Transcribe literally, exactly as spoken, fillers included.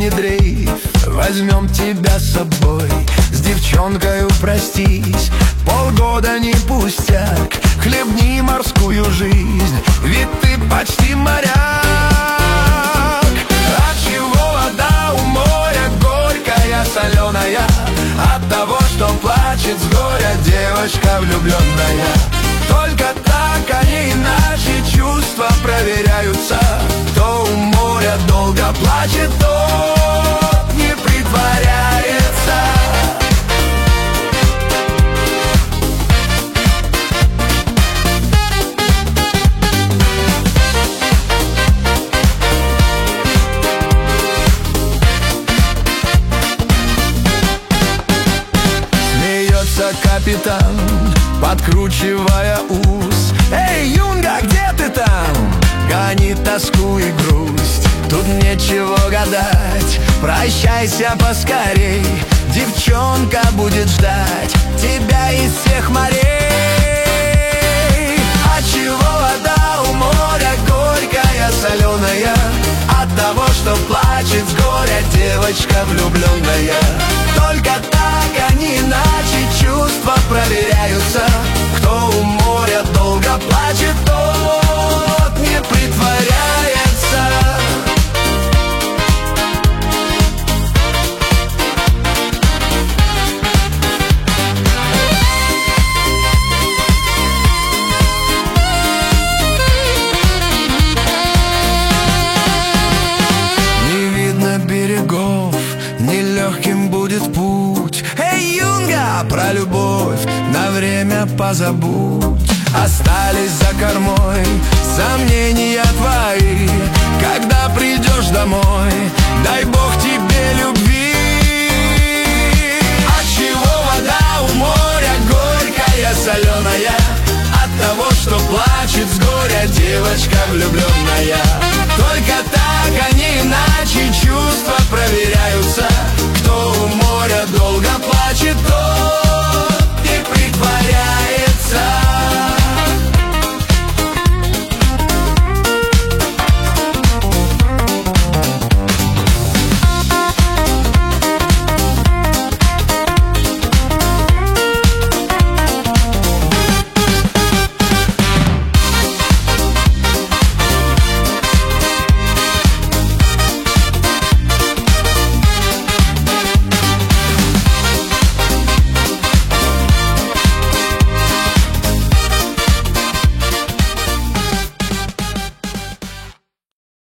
не дрейф, возьмем тебя с собой. С девчонкою простись, полгода не пустяк. Хлебни морскую жизнь, ведь ты почти моряк. Отчего вода у моря горькая, соленая? От того, что плачет с горя девочка влюбленная. Только так, а не иначе чувства проверяются. Кто у моря долго плачет, тот не притворяется. Смеется капитан, подкручивая ус. Эй, Юнга, где ты там? Гони тоску и грусть, тут нечего гадать. Прощайся поскорей, девчонка будет ждать тебя из всех морей. Отчего вода у моря горькая, соленая? От того, что плачет с горя девочка влюбленная. Только так, а не иначе чувства проверяются. Кто у моря долго плачет, тот не притворяется. Не видно берегов, нелегким будет путь. Эй, Юнга, про любовь на время позабудь. Остались за кормой сомнения твои. Когда придешь домой, дай Бог тебе любви. Отчего вода у моря горькая, соленая? От того, что плачет с горя девочка влюбленная.